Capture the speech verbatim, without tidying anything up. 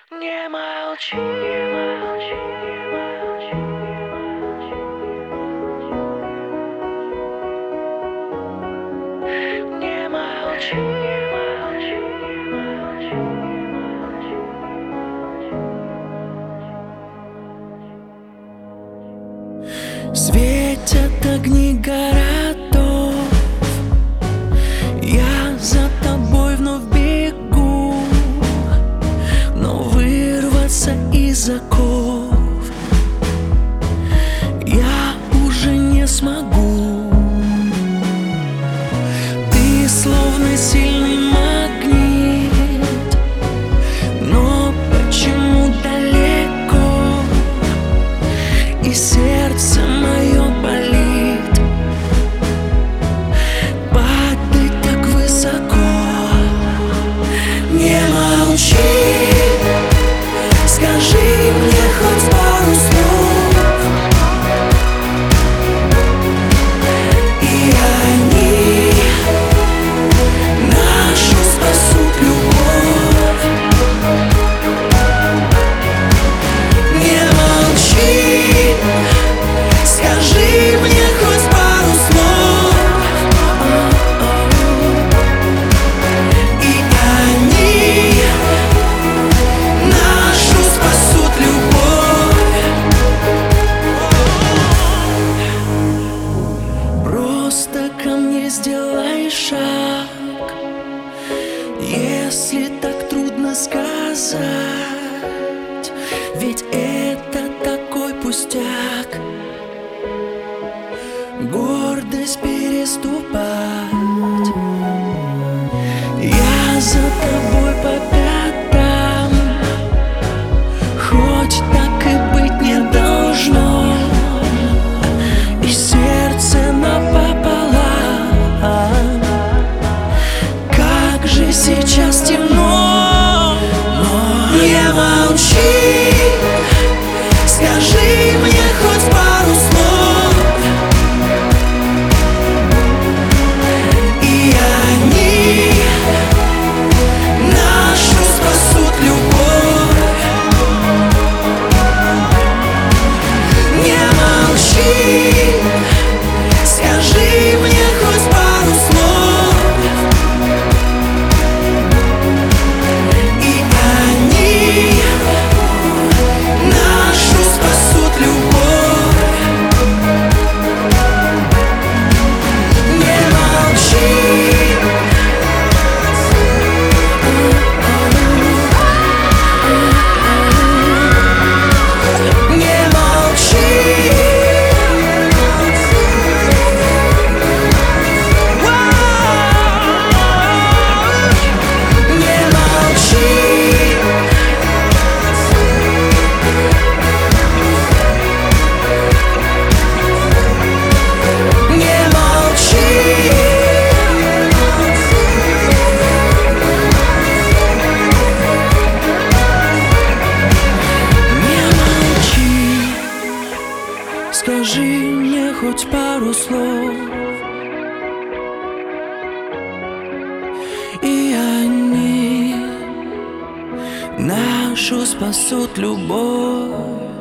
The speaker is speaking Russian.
Не молчи, не молчи, не молчи, не молчи, не молчи, не молчи. Светят огни городов, я за тобой вновь бегу, но вырваться из оков я уже не смогу. Ты словно сильный магнит, но почему далеко, и сердце мое болит. Падай так высоко, не молчи. Скажи мне хоть пару слов, и они нашу спасут любовь. Не молчи, скажи мне хоть пару слов, и они нашу спасут любовь. Просто ко мне сделай шаг, если так трудно сказать, ведь это такой пустяк. Гордость переступать, я за тобой по пятам, хоть так и быть не должно, и сердце напополам. Как же сейчас темно, но не молчи. Скажи мне хоть пару слов, и они нашу спасут любовь. Не молчи, скажи мне хоть пару слов, и они нашу спасут любовь. Не молчи. Не молчи. Не молчи. Не молчи. Не молчи. Скажи мне хоть пару слов, и они нашу спасут любовь.